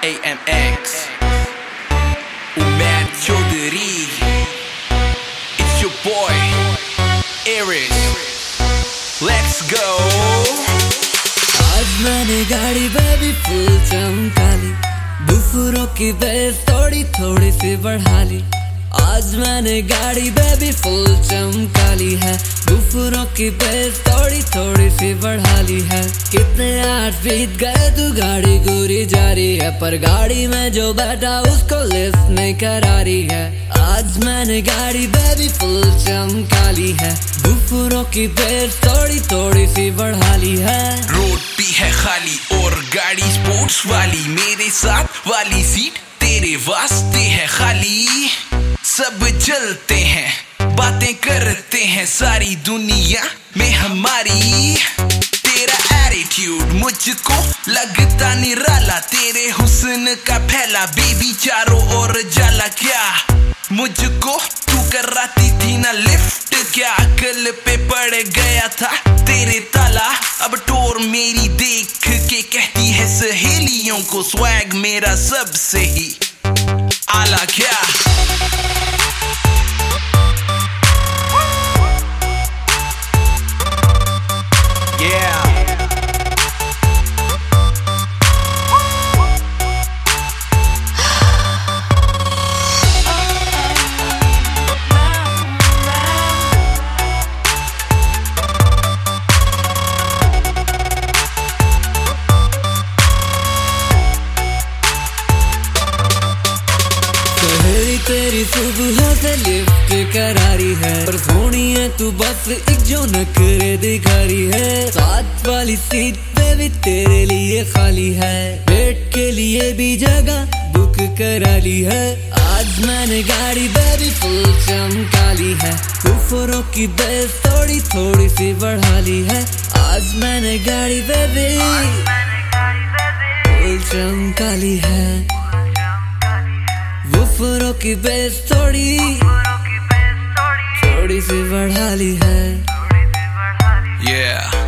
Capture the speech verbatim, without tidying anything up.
A M X Umair Chaudhary. It's your boy Aries. Let's go. आज मैंने गाड़ी baby full चमका ली, बुफरों की बेस थोड़ी थोड़ी सी बढ़ा ली। आज मैंने गाड़ी बेबी फुल चमका ली है, बुफरों की बेस थोड़ी थोड़ी सी बढ़ा ली है। कितने आठ बीत गए तू गाड़ी गुरी जा रही है, पर गाड़ी में जो बैठा उसको लिफ्ट नहीं करा रही है। आज मैंने गाड़ी बेबी फुल चमका ली है, बुफरों की बेस थोड़ी थोड़ी सी बढ़ा ली है। रोड भी है खाली और गाड़ी स्पोर्ट्स वाली, मेरे साथ वाली सीट तेरे वास्ते है खाली। सब चलते हैं बातें करते हैं सारी दुनिया में हमारी। तेरा एटीट्यूड मुझको लगता निराला, तेरे हुस्न का फैला बेबी चारों ओर जाला। क्या मुझको तू कराती थी ना लिफ्ट, क्या अकल पे पड़ गया था तेरे ताला। अब टोर मेरी देख के कहती है सहेलियों को स्वैग मेरा सबसे ही आला। क्या तेरी सुबह से लिफ्ट करारी है, पर सोनी है तू बस एक जो नखरे दिखा रही है। साथ वाली सीट पे भी तेरे लिए खाली है, बेड के लिए भी जगह बुक करा ली है। आज मैंने गाड़ी बेबी फुल चमका ली है, बुफरों की बेस थोड़ी थोड़ी सी बढ़ा ली है। आज मैंने गाड़ी बेबी फुल चमका ली है, बुफरों की बेस थोड़ी थोड़ी सी बढ़ा ली है। Yeah